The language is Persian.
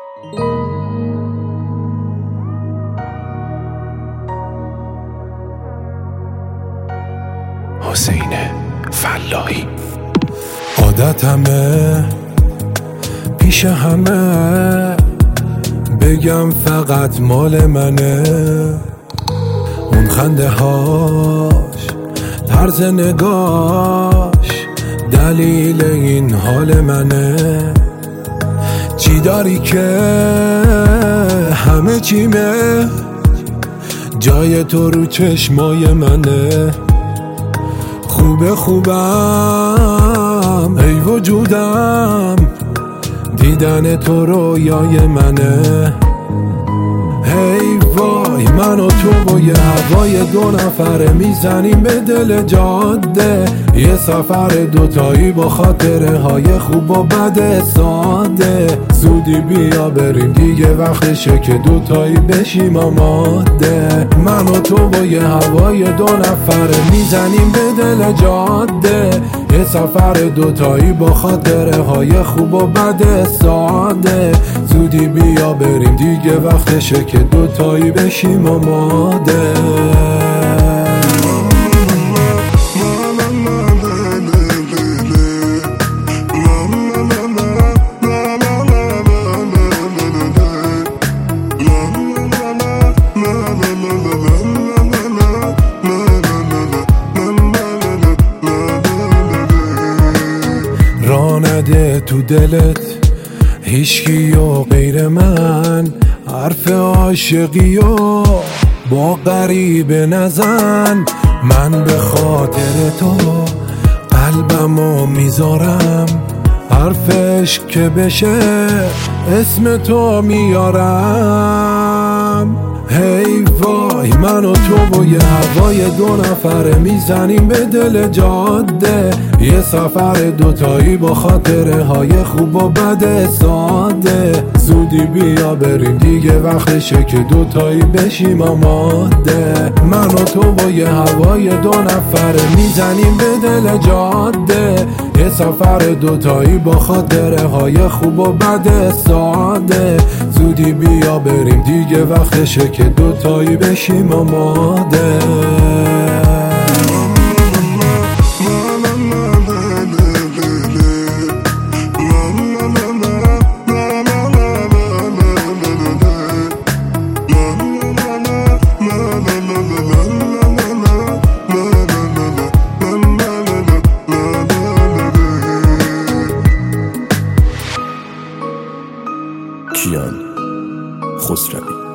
حسین فلاحی. عادتمه پیش همه بگم فقط مال منه، اون خنده هاش، طرز نگاش دلیل این حال منه. چی داری که همه چیمه، جای تو رو چشمای منه. خوبم ای وجودم، دیدن تو رویای منه. هی وای من و تو و یه هوای دو نفره میزنیم به دل جاده، یه سفر دوتایی با خاطره های خوب و بد ساده. زودی بیا بریم دیگه وقتشه که دوتایی بشیم آماده. من و تو با یه هوای دو نفره میزنیم به دل جاده، یه سفر دوتایی با خاطره های خوب و بد ساده. زودی بیا بریم دیگه وقتشه که دوتایی بشیم آماده. رانده تو دلت هیچکی و غیر من، حرف عاشقی و با غریب نزن. من به خاطر تو قلبمو میذارم، حرفش که بشه اسم تو میارم. هی وای من و تو و یه هوای دو نفره میزنیم به دل جاده، یه سفر دوتایی با خاطره های خوب و بد ساده. زودی بیا بریم دیگه وقتشه که دوتایی بشیم آماده. من و تو با یه هوای دو نفره میزنیم به دل جاده، یه سفر دوتایی با خاطره های خوب و بد ساده. زودی بیا بریم دیگه وقتشه که دوتایی بشیم آماده. کیان خسروی.